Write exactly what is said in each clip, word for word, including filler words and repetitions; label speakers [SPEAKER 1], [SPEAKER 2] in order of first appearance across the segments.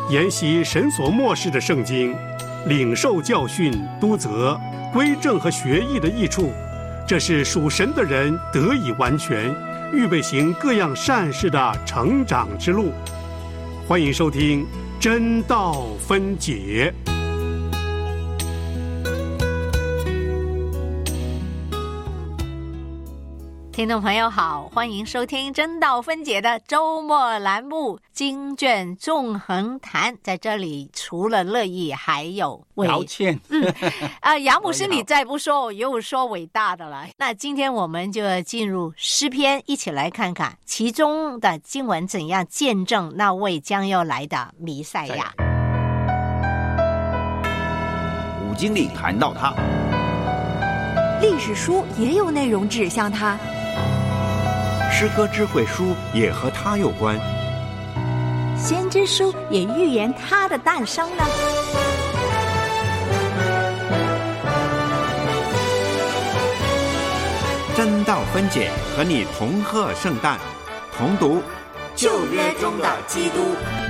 [SPEAKER 1] 研习神所默示的圣经，领受教训、督责、归正和学艺的益处，这是属神的人得以完全，预备行各样善事的成长之路。欢迎收听真道分解。
[SPEAKER 2] 听众朋友好，欢迎收听真道分解的周末栏目经卷纵横谈。在这里除了乐意还有伟
[SPEAKER 3] 姚倩
[SPEAKER 2] 嗯啊，杨牧师你再不说我又说伟大的了。那今天我们就进入诗篇，一起来看看其中的经文怎样见证那位将要来的弥赛亚。
[SPEAKER 4] 五经里谈到他，
[SPEAKER 5] 历史书也有内容指向他，
[SPEAKER 4] 诗歌智慧书也和他有关，
[SPEAKER 5] 先知书也预言他的诞生呢。
[SPEAKER 4] 真道分解和你同贺圣诞，同读
[SPEAKER 5] 旧约中的基督。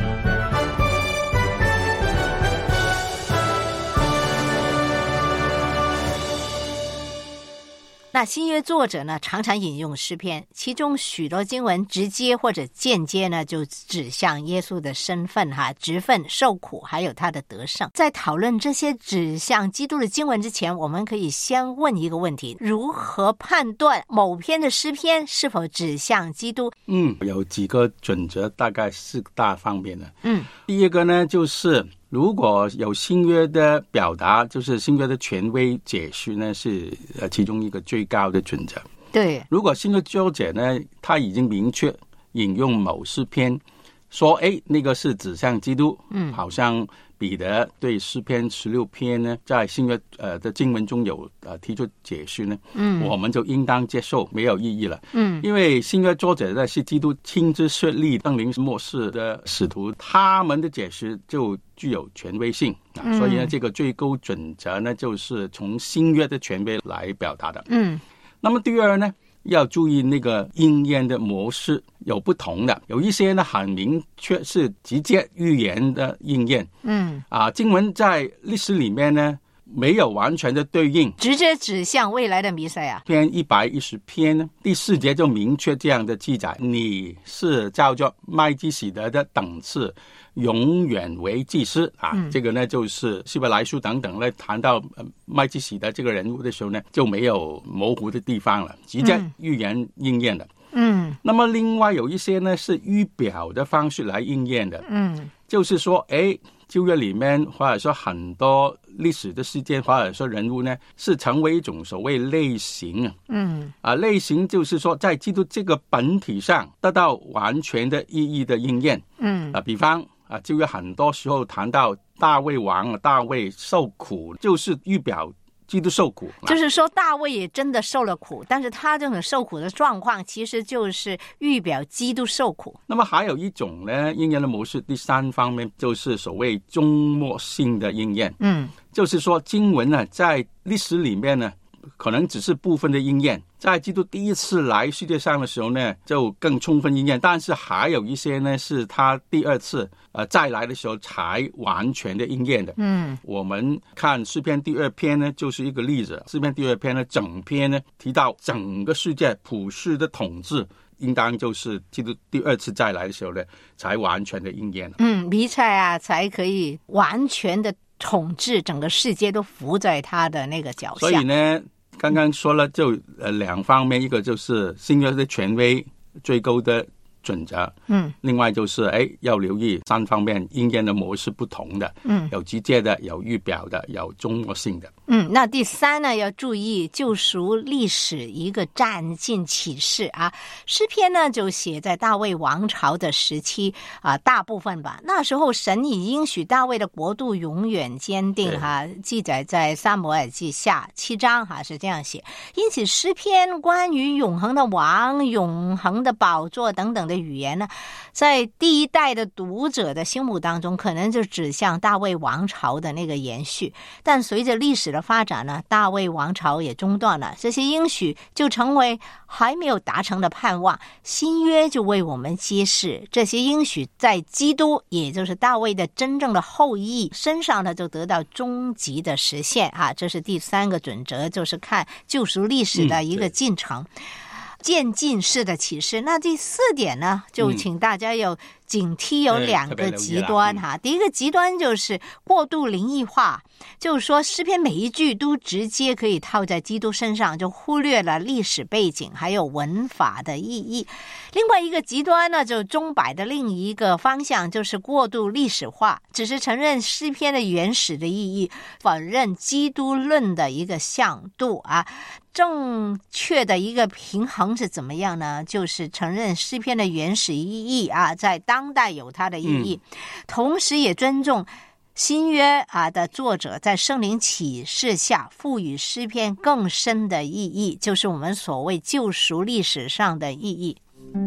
[SPEAKER 2] 那新约作者呢，常常引用诗篇，其中许多经文直接或者间接呢，就指向耶稣的身份哈、职分、受苦，还有他的得胜。在讨论这些指向基督的经文之前，我们可以先问一个问题：如何判断某篇的诗篇是否指向基督？
[SPEAKER 3] 嗯，有几个准则，大概四大方面的。
[SPEAKER 2] 嗯，
[SPEAKER 3] 第一个呢，就是如果有新约的表达，就是新约的权威解释呢，是呃其中一个最高的准则。
[SPEAKER 2] 对，
[SPEAKER 3] 如果新约作者呢，他已经明确引用某诗篇，说哎，那个是指向基督，嗯，好像彼得对诗篇十六篇呢，在新约呃的经文中有呃提出解释呢，嗯，我们就应当接受，没有意义了，嗯，因为新约作者呢是基督亲自设立当临末世的使徒，他们的解释就具有权威性啊、嗯，所以呢，这个最高准则呢，就是从新约的权威来表达的，嗯。那么第二呢，要注意那个应验的模式有不同的，有一些呢很明确是直接预言的应验，嗯啊，经文在历史里面呢没有完全的对应，
[SPEAKER 2] 直接指向未来的弥赛亚。
[SPEAKER 3] 篇一百一十篇呢，第四节就明确这样的记载：你是照着麦基洗德的等次，永远为祭司啊、嗯。这个呢，就是希伯来书等等呢谈到、呃、麦基洗德这个人物的时候呢，就没有模糊的地方了，直接预言应验的。嗯，那么另外有一些呢是预表的方式来应验的。嗯，就是说，哎。旧约里面或者说很多历史的事件或者说人物呢，是成为一种所谓类型。嗯啊，类型就是说在基督这个本体上得到完全的意义的应验。嗯啊，比方啊，旧约很多时候谈到大卫王，大卫受苦，就是预表基督受苦，
[SPEAKER 2] 就是说大卫也真的受了苦，但是他这种受苦的状况其实就是预表基督受苦。
[SPEAKER 3] 那么还有一种呢应验的模式，第三方面就是所谓终末性的应验。嗯，就是说经文呢在历史里面呢可能只是部分的应验，在基督第一次来世界上的时候呢就更充分应验，但是还有一些呢是他第二次呃再来的时候才完全的应验的。嗯，我们看诗篇第二篇呢就是一个例子，诗篇第二篇呢整篇呢提到整个世界普世的统治，应当就是基督第二次再来的时候呢才完全的应验了。
[SPEAKER 2] 嗯，弥赛亚才可以完全的统治整个世界，都服在他的那个脚下。
[SPEAKER 3] 所以呢刚刚说了就呃两方面，一个就是新约的权威最高的准则，嗯，另外就是哎要留意三方面应验的模式不同的，嗯，有直接的，有预表的，有终末性的。
[SPEAKER 2] 嗯，那第三呢，要注意救赎历史一个战尽启示啊。诗篇呢就写在大卫王朝的时期啊，大部分吧。那时候神已应许大卫的国度永远坚定哈、啊，记载在撒母耳记下七章哈、啊、是这样写。因此诗篇关于永恒的王、永恒的宝座等等的的语言呢，在第一代的读者的心目当中，可能就指向大卫王朝的那个延续。但随着历史的发展呢，大卫王朝也中断了，这些应许就成为还没有达成的盼望。新约就为我们揭示，这些应许在基督，也就是大卫的真正的后裔身上呢，就得到终极的实现啊！这是第三个准则，就是看救赎历史的一个进程。嗯渐进式的启示。那第四点呢，就请大家有警惕，有两个极端哈。第一个极端就是过度灵异化，就是说诗篇每一句都直接可以套在基督身上，就忽略了历史背景还有文法的意义。另外一个极端呢，就钟摆的另一个方向就是过度历史化，只是承认诗篇的原始的意义，否认基督论的一个向度啊。正确的一个平衡是怎么样呢？就是承认诗篇的原始意义啊，在当代有它的意义，嗯、同时也尊重新约啊的作者在圣灵启示下赋予诗篇更深的意义，就是我们所谓救赎历史上的意义。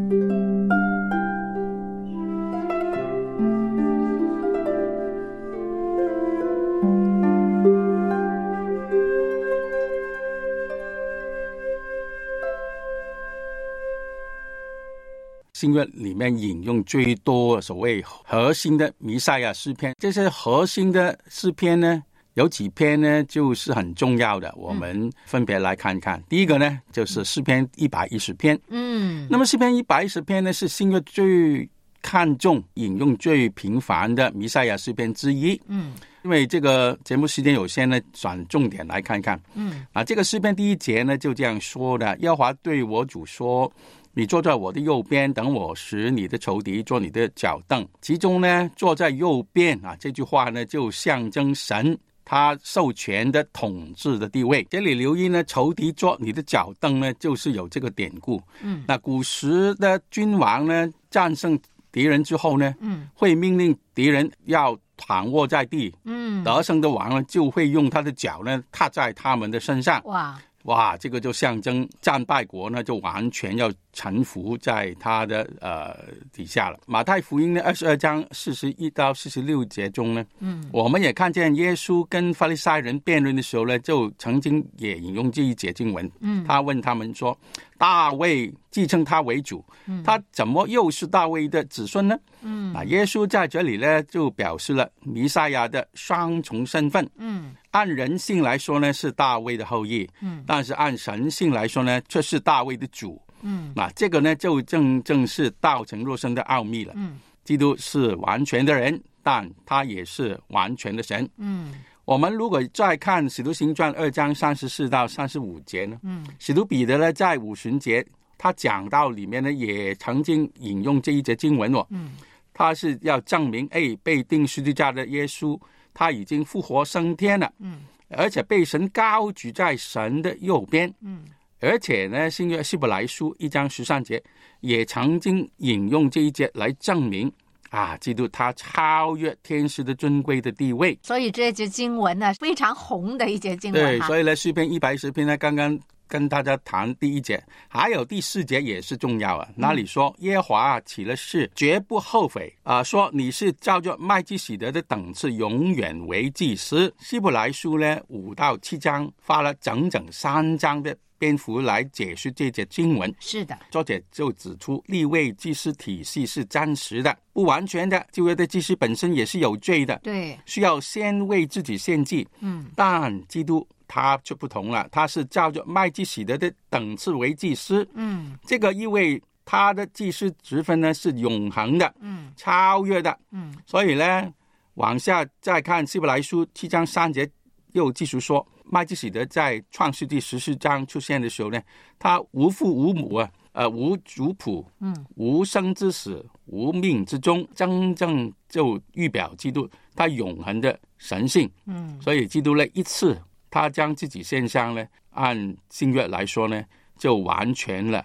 [SPEAKER 3] 新约里面引用最多所谓核心的弥赛亚诗篇，这些核心的诗篇呢，有几篇呢就是很重要的，我们分别来看看。嗯、第一个呢就是诗篇一百一十篇，嗯，那么诗篇一百一十篇呢是新约最看重、引用最频繁的弥赛亚诗篇之一，嗯，因为这个节目时间有限呢，转重点来看看，嗯，啊，这个诗篇第一节呢就这样说的：耶和华对我主说，你坐在我的右边，等我使你的仇敌做你的脚凳。其中呢，坐在右边啊，这句话呢就象征神他授权的统治的地位。这里留意呢，仇敌做你的脚凳呢，就是有这个典故。嗯，那古时的君王呢，战胜敌人之后呢，嗯，会命令敌人要躺卧在地，嗯，得胜的王呢就会用他的脚呢踏在他们的身上。哇！哇，这个就象征战败国呢就完全要臣服在他的呃底下了。马太福音呢二十二章四十一到四十六节中呢，嗯，我们也看见耶稣跟法利赛人辩论的时候呢，就曾经也引用这一节经文。嗯，他问他们说，大卫继承他为主，嗯，他怎么又是大卫的子孙呢？嗯，啊，耶稣在这里呢就表示了弥赛亚的双重身份。嗯，按人性来说呢是大卫的后裔，嗯，但是按神性来说呢却是大卫的主。嗯，那这个呢就正正是道成肉身的奥秘了。嗯，基督是完全的人，但他也是完全的神。嗯，我们如果再看使徒行传二章三十四到三十五节呢，嗯，使徒彼得呢在五旬节他讲到里面呢也曾经引用这一节经文哦。嗯，他是要证明哎被钉十字架的耶稣他已经复活升天了。嗯，而且被神高举在神的右边。嗯，而且呢，新约希伯来书一章十三节也曾经引用这一节来证明啊，基督他超越天使的尊贵的地位。
[SPEAKER 2] 所以这节经文呢，非常红的一节经文。
[SPEAKER 3] 对，所以呢，诗篇一百一十篇呢，刚刚跟大家谈第一节，还有第四节也是重要啊。那里说耶和华起了誓，绝不后悔啊、呃，说你是照着麦基洗德的等次，永远为祭司。希伯来书呢五到七章花了整整三章的篇幅来解释这节经文。
[SPEAKER 2] 是的，
[SPEAKER 3] 作者就指出利未祭司体系是暂时的、不完全的，旧约的祭司本身也是有罪的，
[SPEAKER 2] 对，
[SPEAKER 3] 需要先为自己献祭。嗯，但基督他就不同了，他是照着麦基洗德的等次为祭司。嗯，这个意味他的祭司职分呢是永恒的，嗯，超越的。嗯，所以呢，往下再看希伯来书七章三节，又继续说，麦基洗德在创世纪十四章出现的时候呢，他无父无母啊，呃，无族谱，嗯，无生之始，无命之终，真正就预表基督他永恒的神性。嗯，所以基督呢一次他将自己献上呢，按新约来说呢，就完全了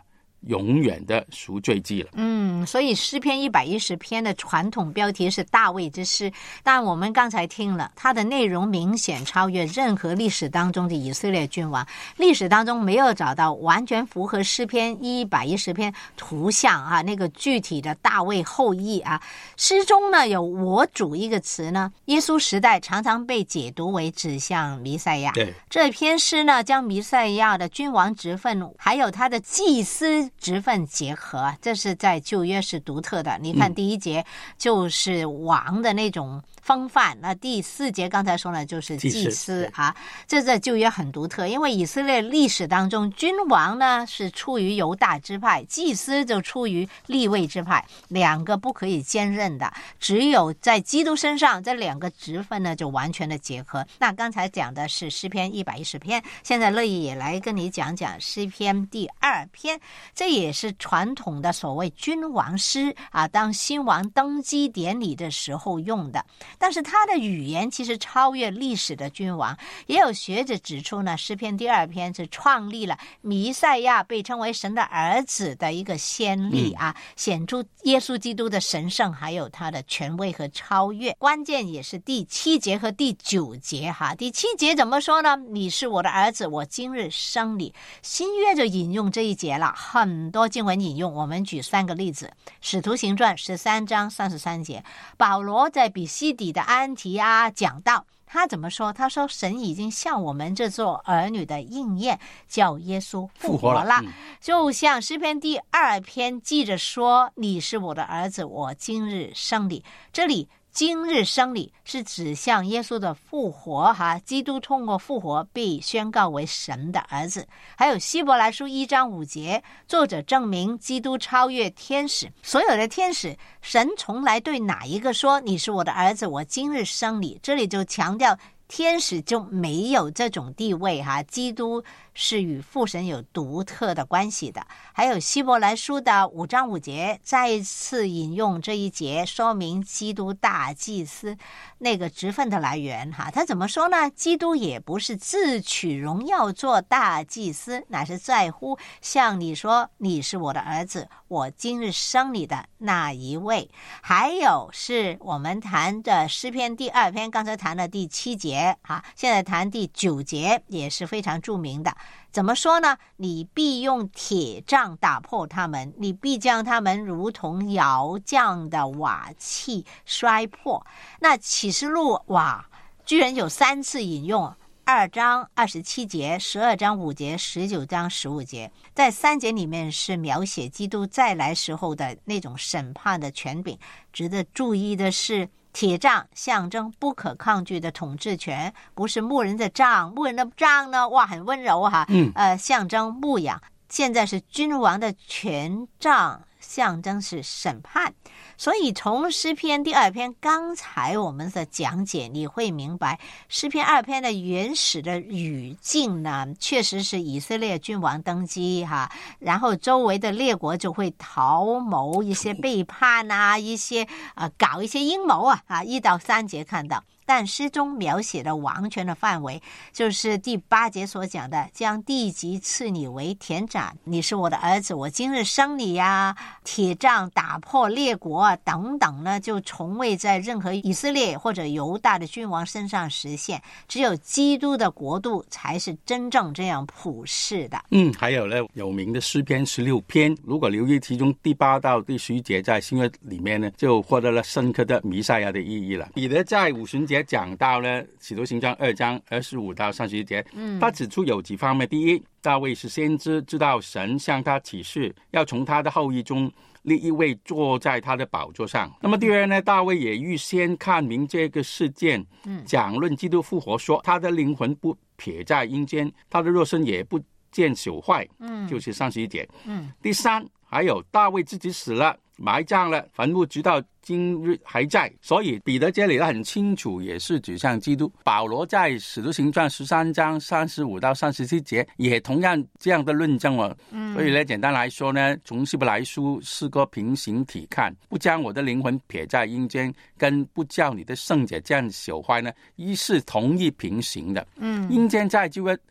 [SPEAKER 3] 永远的赎罪祭了。
[SPEAKER 2] 嗯，所以诗篇一百一十篇的传统标题是大卫之诗，但我们刚才听了，它的内容明显超越任何历史当中的以色列君王，历史当中没有找到完全符合诗篇一百一十篇图像啊，那个具体的大卫后裔啊。诗中呢有我主一个词呢，耶稣时代常常被解读为指向弥赛亚。
[SPEAKER 3] 对，
[SPEAKER 2] 这篇诗呢将弥赛亚的君王职分还有他的祭司职分结合，这是在旧约是独特的。你看第一节就是王的那种风范，那第四节刚才说呢就是祭司啊，这在旧约很独特，因为以色列历史当中君王呢是出于犹大支派，祭司就出于利未支派，两个不可以兼任的，只有在基督身上这两个职分呢就完全的结合。那刚才讲的是诗篇一百一十篇，现在乐意也来跟你讲讲诗篇第二篇，这也是传统的所谓君王诗啊，当新王登基典礼的时候用的。但是他的语言其实超越历史的君王，也有学者指出呢，诗篇第二篇是创立了弥赛亚被称为神的儿子的一个先例啊，显出耶稣基督的神圣还有他的权威和超越。关键也是第七节和第九节哈。第七节怎么说呢？你是我的儿子，我今日生你。新约就引用这一节了，很多经文引用，我们举三个例子。使徒行传十三章三十三节，保罗在比西底的安提阿讲道，他怎么说？他说神已经向我们这做儿女的应验，叫耶稣复活了, 复活了、嗯、就像诗篇第二篇记着说，你是我的儿子，我今日生你。这里今日生理是指向耶稣的复活哈，基督通过复活被宣告为神的儿子。还有希伯来书一章五节，作者证明基督超越天使，所有的天使神从来对哪一个说你是我的儿子，我今日生你，这里就强调天使就没有这种地位哈，基督是与父神有独特的关系的。还有希伯来书的五章五节再一次引用这一节，说明基督大祭司那个职分的来源哈。他怎么说呢？基督也不是自取荣耀做大祭司，乃是在乎向你说你是我的儿子，我今日生你的那一位。还有是我们谈的诗篇第二篇，刚才谈的第七节哈，现在谈第九节也是非常著名的。怎么说呢？你必用铁杖打破他们，你必将他们如同窑匠的瓦器摔破。那启示录哇，居然有三次引用，二章二十七节、十二章五节、十九章十五节。在三节里面是描写基督再来时候的那种审判的权柄。值得注意的是，铁杖象征不可抗拒的统治权，不是牧人的杖。牧人的杖呢，哇，很温柔哈，嗯，呃，象征牧养。现在是君王的权杖，象征是审判。所以从诗篇第二篇刚才我们的讲解，你会明白诗篇二篇的原始的语境呢，确实是以色列君王登基哈，然后周围的列国就会图谋一些背叛啊，一些呃搞一些阴谋啊啊，一到三节看到。但诗中描写的王权的范围，就是第八节所讲的，将地级赐你为田产，你是我的儿子，我今日生你呀，铁杖打破列国等等呢，就从未在任何以色列或者犹大的君王身上实现，只有基督的国度才是真正这样普世的。
[SPEAKER 3] 嗯，还有呢，有名的诗篇十六篇，如果留意其中第八到第十一节在新约里面呢，就获得了深刻的弥赛亚的意义了。彼得在五旬节讲到呢，使徒行传二章二十五到三十一节，嗯，他指出有几方面。第一，大卫是先知，知道神向他启示，要从他的后裔中立一位坐在他的宝座上。那么第二呢，大卫也预先看明这个事件，嗯，讲论基督复活，说他的灵魂不撇在阴间，他的肉身也不见朽坏，嗯，就是三十一节。嗯，第三，还有大卫自己死了，埋葬了，坟墓直到今日还在，所以彼得这里很清楚，也是指向基督。保罗在使徒行传十三章三十五到三十七节也同样这样的论证了。嗯，所以呢，简单来说呢，从希伯来书四个平行体看，不将我的灵魂撇在阴间，跟不叫你的圣者这样朽坏呢，一是同一平行的。嗯，阴间在旧约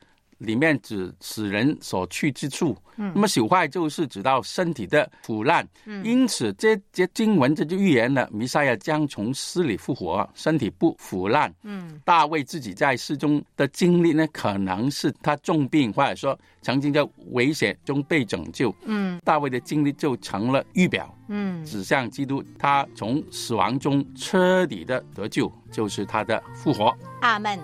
[SPEAKER 3] 里面指死人所去之处，嗯，那么朽坏就是指到身体的腐烂，嗯，因此这这经文这就预言了弥赛亚将从死里复活，身体不腐烂。嗯，大卫自己在世中的经历呢，可能是他重病，或者说曾经在危险中被拯救。嗯，大卫的经历就成了预表，嗯，指向基督，他从死亡中彻底的得救，就是他的复活。
[SPEAKER 2] 阿们。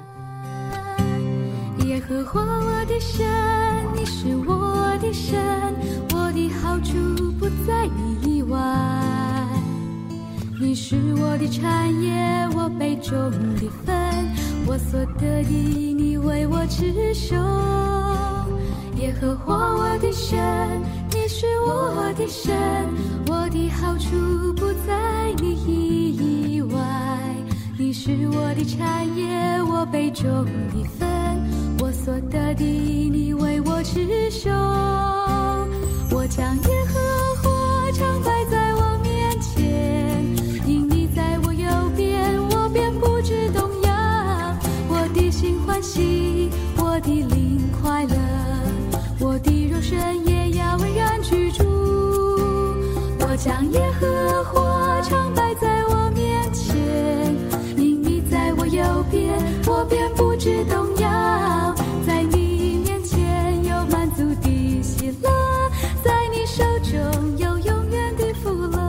[SPEAKER 6] 耶和华我的神，你是我的神，我的好处不在你以外。你是我的产业，我杯中的分，我所得的你为我持守。耶和华我的神，你是我的神，我的好处不在你以外。你是我的产业，我杯中的分，我所得的你为我持守。我将耶和华常摆在我面前，因你在我右边，我便不致动摇。我的心欢喜，我的灵快乐，我的肉身也要安然居住。我将耶和华常摆在我面前，因你在我右边，我便不致动摇。在你面前有满足的喜乐，在你手中有永远的福乐。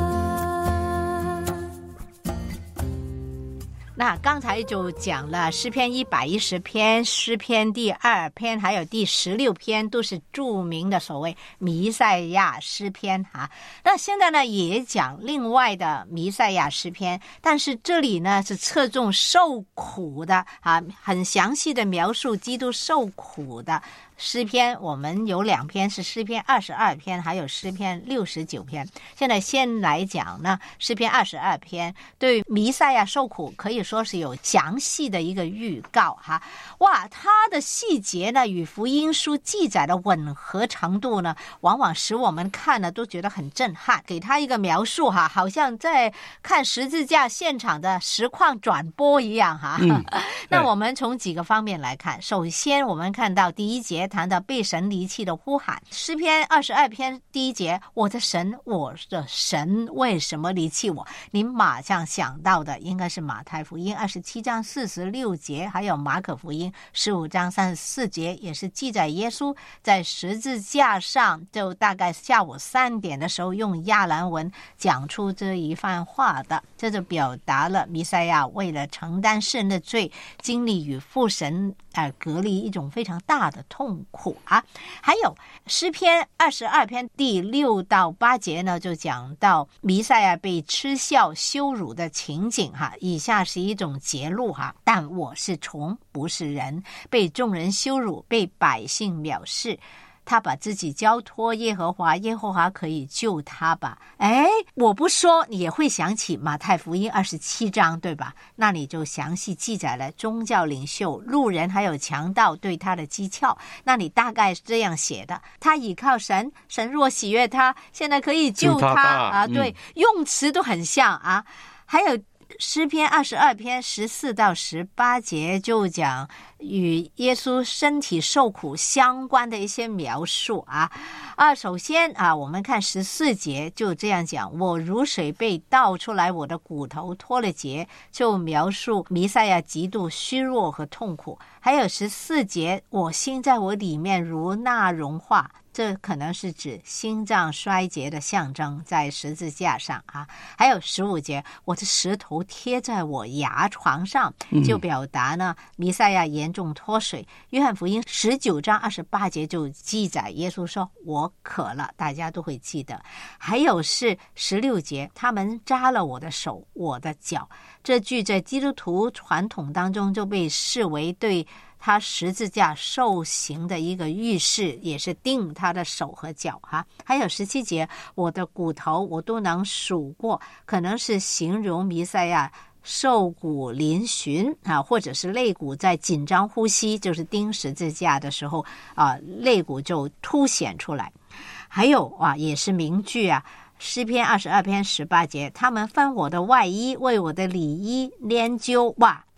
[SPEAKER 2] 那刚才就讲了诗篇一百一十篇，诗篇第二篇还有第十六篇都是著名的所谓弥赛亚诗篇啊。那现在呢也讲另外的弥赛亚诗篇，但是这里呢是侧重受苦的啊，很详细的描述基督受苦的诗篇。我们有两篇是诗篇二十二篇，还有诗篇六十九篇。现在先来讲呢诗篇二十二篇，对弥赛亚受苦可以说是有详细的一个预告哈。哇，它的细节呢与福音书记载的吻合程度呢，往往使我们看了都觉得很震撼。给他一个描述哈，好像在看十字架现场的实况转播一样哈。嗯、那我们从几个方面来看，首先我们看到第一节谈到被神离弃的呼喊，诗篇二十二篇第一节，我的神，我的神为什么离弃我？你马上想到的应该是马太福音二十七章四十六节，还有马可福音十五章三十四节，也是记载耶稣在十字架上，就大概下午三点的时候用亚兰文讲出这一番话的。这就表达了弥赛亚为了承担世人的罪，经历与父神呃隔离一种非常大的痛苦啊。还有诗篇二十二篇第六到八节呢，就讲到弥赛亚被嗤笑羞辱的情景哈。以下是一种节录哈：但我是虫，不是人，被众人羞辱，被百姓藐视。他把自己交托耶和华，耶和华可以救他吧。哎，我不说你也会想起马太福音二十七章，对吧？那里就详细记载了宗教领袖、路人还有强盗对他的讥诮。那里大概是这样写的：他倚靠神，神若喜悦他，现在可以救他, 他啊。对、嗯，用词都很像啊。还有诗篇二十二篇十四到十八节就讲与耶稣身体受苦相关的一些描述啊啊，首先啊，我们看十四节就这样讲：我如水被倒出来，我的骨头脱了节，就描述弥赛亚极度虚弱和痛苦。还有十四节，我心在我里面如蜡融化。这可能是指心脏衰竭的象征，在十字架上啊。还有十五节，我的石头贴在我牙床上，就表达呢弥赛亚严重脱水。约翰福音十九章二十八节就记载耶稣说我渴了，大家都会记得。还有是十六节，他们扎了我的手我的脚。这句在基督徒传统当中就被视为对他十字架受刑的一个预示，也是钉他的手和脚哈。还有十七节，我的骨头我都能数过，可能是形容弥赛亚瘦骨嶙峋啊，或者是肋骨在紧张呼吸，就是钉十字架的时候啊，肋骨就凸显出来。还有啊，也是名句啊，诗篇二十二篇十八节，他们分我的外衣，为我的里衣拈阄。哇，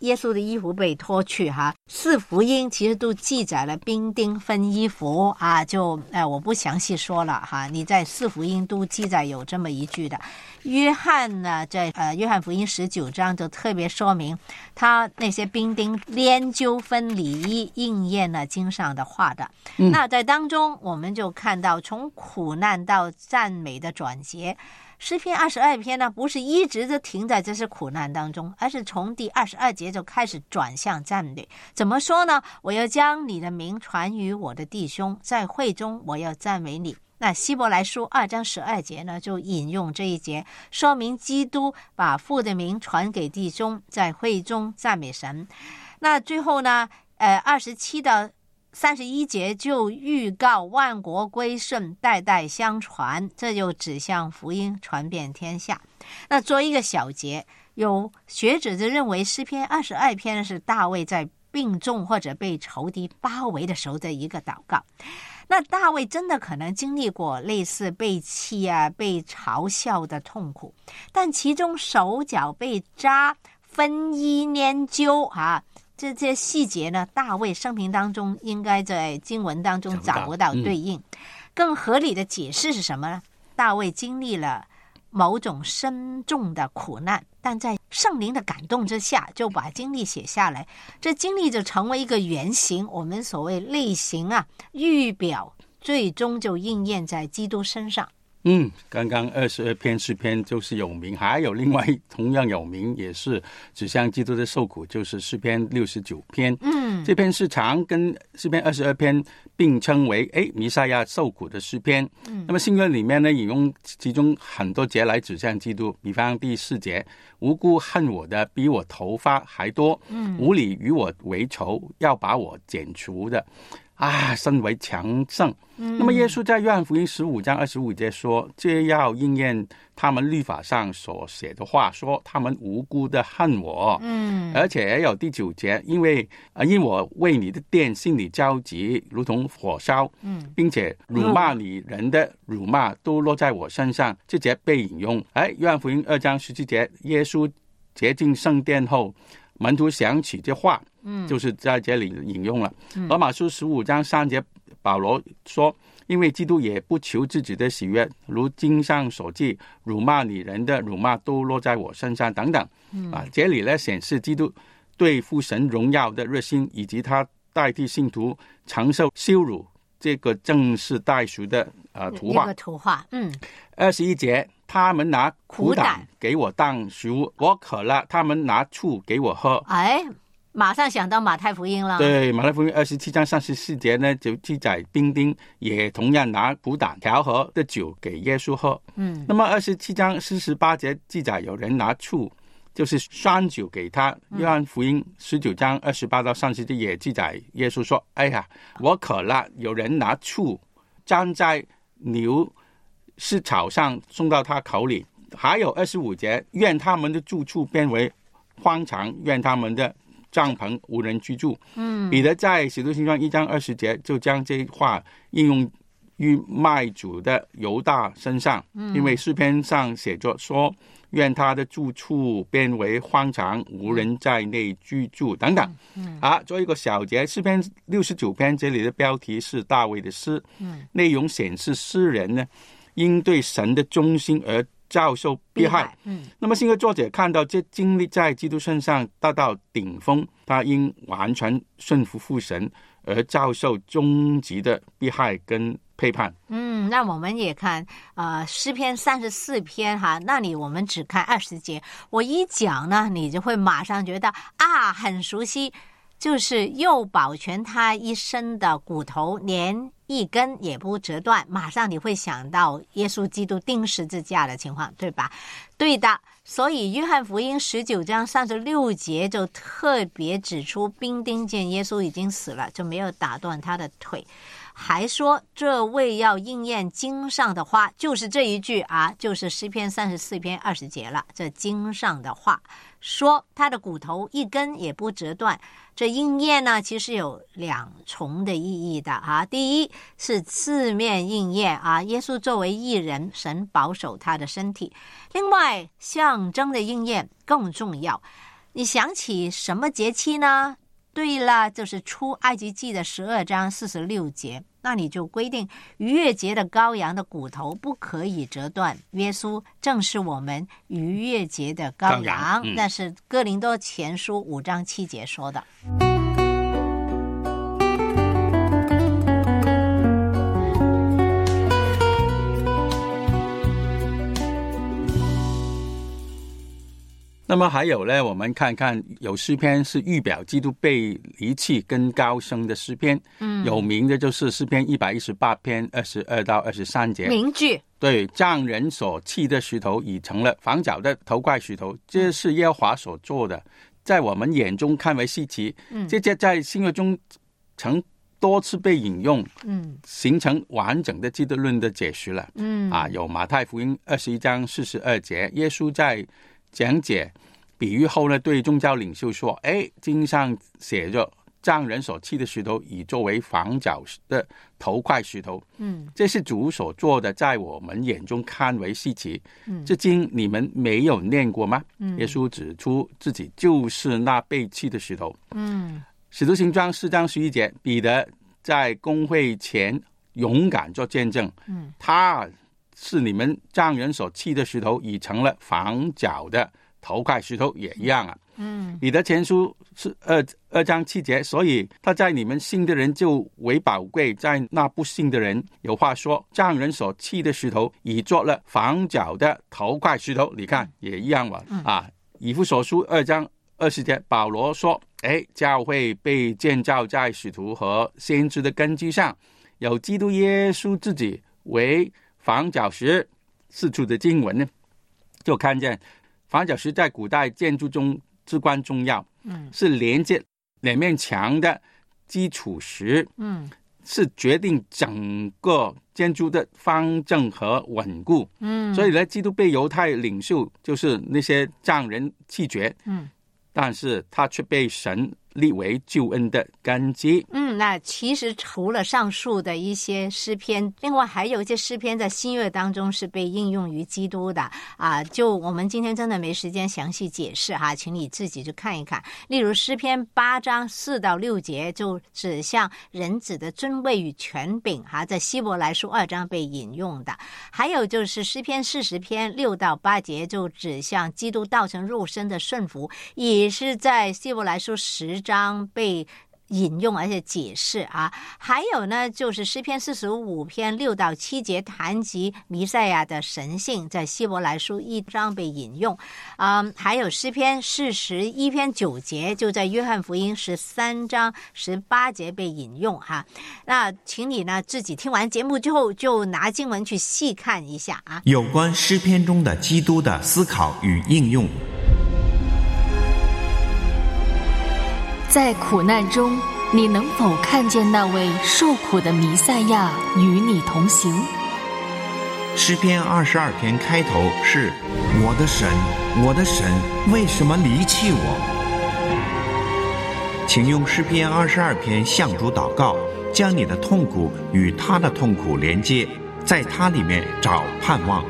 [SPEAKER 2] 耶稣的衣服被脱去哈，四福音其实都记载了兵丁分衣服啊，就呃我不详细说了哈，你在四福音都记载有这么一句的。约翰呢，在呃约翰福音十九章就特别说明，他那些兵丁连纠分礼仪，应验了经上的话的。嗯、那在当中，我们就看到从苦难到赞美的转折。诗篇二十二篇呢，不是一直就停在这些苦难当中，而是从第二十二节就开始转向赞美。怎么说呢？我要将你的名传于我的弟兄，在会中我要赞美你。那希伯来书二章十二节呢，就引用这一节，说明基督把父的名传给弟兄，在会中赞美神。那最后呢，呃，二十七到三十一节就预告万国归顺，代代相传，这就指向福音传遍天下。那做一个小节，有学者就认为诗篇二十二篇是大卫在病重或者被仇敌包围的时候的一个祷告。那大卫真的可能经历过类似被弃啊、被嘲笑的痛苦，但其中手脚被扎、分衣拈阄啊，这些细节呢，大卫生平当中应该在经文当中找不到对应。嗯、更合理的解释是什么呢？大卫经历了某种深重的苦难，但在圣灵的感动之下，就把经历写下来。这经历就成为一个原型，我们所谓类型啊，预表，最终就应验在基督身上。
[SPEAKER 3] 嗯，刚刚二十二篇诗篇就是有名，还有另外同样有名，也是指向基督的受苦，就是诗篇六十九篇。嗯，这篇是常跟诗篇二十二篇并称为哎弥赛亚受苦的诗篇。嗯，那么新约里面呢，引用其中很多节来指向基督，比方第四节，无辜恨我的比我头发还多，嗯，无理与我为仇，要把我剪除的。啊，身为强盛。嗯、那么耶稣在约翰福音十五章二十五节说，这要应验他们律法上所写的话，说他们无辜的恨我。嗯，而且也有第九节，因为啊，因我为你的殿心里焦急，如同火烧。嗯，并且辱骂你人的辱骂都落在我身上。这节被引用。哎，约翰福音二章十七节，耶稣洁净圣殿后，门徒想起这话。嗯，就是在这里引用了。罗马书十五章三节，保罗说，因为基督也不求自己的喜悦，如经上所记，辱骂你人的辱骂都落在我身上等等。嗯、啊，这里呢显示基督对父神荣耀的热心，以及他代替信徒承受羞辱，这个正是代赎的呃图画。
[SPEAKER 2] 一个图画。嗯，
[SPEAKER 3] 二十一节，他们拿苦胆给我当食物，我渴了，他们拿醋给我喝。
[SPEAKER 2] 哎。马上想到马太福音了。
[SPEAKER 3] 对，马太福音二十七章三十四节呢，就记载兵丁也同样拿苦胆调和的酒给耶稣喝。嗯，那么二十七章四十八节记载有人拿醋，就是酸酒给他。约翰福音十九章二十八到三十节也记载耶稣说：“哎呀，我渴了。”有人拿醋沾在牛是草上送到他口里。还有二十五节，愿他们的住处变为荒场，愿他们的帐篷无人居住。嗯，彼得在使徒行传一章二十节就将这话应用于卖主的犹大身上。嗯，因为诗篇上写着说，愿他的住处变为荒场，无人在内居住等等。嗯，啊，做一个小节，诗篇六十九篇这里的标题是大卫的诗。嗯，内容显示诗人呢因对神的忠心而遭受迫害。嗯，那么新约作者看到这经历在基督身上达到顶峰，他因完全顺服父神而遭受终极的迫害跟背叛。
[SPEAKER 2] 嗯，那我们也看呃诗篇三十四篇哈，那里我们只看二十节，我一讲呢，你就会马上觉得啊很熟悉，就是又保全他一生的骨头，连一根也不折断，马上你会想到耶稣基督钉十字架的情况，对吧？对的，所以约翰福音十九章三十六节就特别指出，兵丁见耶稣已经死了，就没有打断他的腿，还说这位要应验经上的话，就是这一句啊，就是诗篇三十四篇二十节了。这经上的话说他的骨头一根也不折断，这应验呢其实有两重的意义的啊。第一是字面应验啊，耶稣作为义人，神保守他的身体。另外象征的应验更重要， 你想起什么节期呢？对了，就是出埃及记的十二章四十六节，那你就规定逾越节的羔羊的骨头不可以折断。耶稣正是我们逾越节的羔羊，那、嗯、是哥林多前书五章七节说的。
[SPEAKER 3] 那么还有呢，我们看看有诗篇是预表基督被离弃跟高升的诗篇，嗯，有名的就是诗篇一百一十八篇二十二到二十三节
[SPEAKER 2] 名句。
[SPEAKER 3] 对，匠人所弃的石头已成了房角的头块石头，这是耶和华所做的，在我们眼中看为稀奇。嗯，这些在新约中曾多次被引用，嗯，形成完整的基督论的解释了。嗯，啊，有马太福音二十一章四十二节，耶稣在讲解比喻后呢，对宗教领袖说：“哎，经上写着，匠人所弃的石头，已作为房角的头块石头。嗯，这是主所做的，在我们眼中看为稀奇。嗯，这经你们没有念过吗？嗯，耶稣指出自己就是那被弃的石头。嗯，使徒行传四章十一节，彼得在公会前勇敢做见证。嗯，他是你们匠人所弃的石头，已成了房角的头块石头，也一样啊。嗯，彼得前书是二二章七节，所以他在你们信的人就为宝贵，在那不信的人有话说，匠人所弃的石头，已做了房角的头块石头。你看也一样吧。嗯、啊，以弗所书二章二十节，保罗说：“哎，教会被建造在使徒和先知的根基上，有基督耶稣自己为房角石。”四处的经文呢，就看见房角石在古代建筑中至关重要，嗯，是连接两面墙的基础石，嗯，是决定整个建筑的方正和稳固，嗯，所以呢，基督被犹太领袖就是那些匠人弃绝，嗯，但是他却被神立为救恩的根基。
[SPEAKER 2] 嗯，那其实除了上述的一些诗篇，另外还有一些诗篇在新约当中是被应用于基督的啊。就我们今天真的没时间详细解释哈、啊，请你自己去看一看。例如诗篇八章四到六节就指向人子的尊位与权柄哈、啊，在希伯来书二章被引用的。还有就是诗篇四十篇六到八节就指向基督道成肉身的顺服，也是在希伯来书十章被引用而且解释啊。还有呢，就是诗篇四十五篇六到七节谈及弥赛亚的神性，在希伯来书一章被引用。嗯，还有诗篇四十一篇九节就在约翰福音十三章十八节被引用哈。那请你呢自己听完节目之后就拿经文去细看一下啊。
[SPEAKER 4] 有关诗篇中的基督的思考与应用。
[SPEAKER 7] 在苦难中，你能否看见那位受苦的弥赛亚与你同行？
[SPEAKER 4] 诗篇二十二篇开头是我的神，我的神，为什么离弃我？请用诗篇二十二篇向主祷告，将你的痛苦与他的痛苦连接，在他里面找盼望。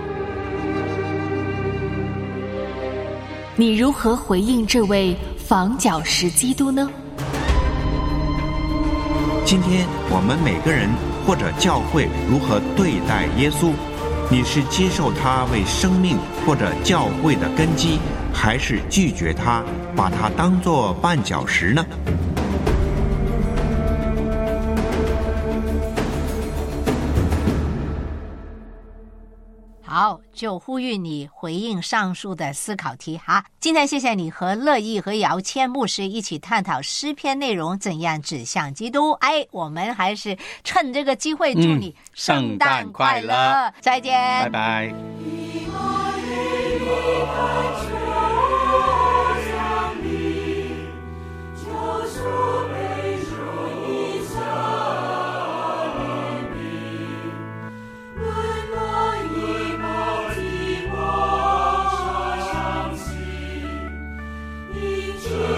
[SPEAKER 7] 你如何回应这位房角石基督呢？
[SPEAKER 4] 今天我们每个人或者教会如何对待耶稣？你是接受他为生命或者教会的根基，还是拒绝他，把他当作绊脚石呢？
[SPEAKER 2] 好，就呼吁你回应上述的思考题哈。今天谢谢你和乐意和姚谦牧师一起探讨诗篇内容怎样指向基督。哎，我们还是趁这个机会祝你圣诞快乐，嗯、再见，
[SPEAKER 3] 拜拜。
[SPEAKER 6] 天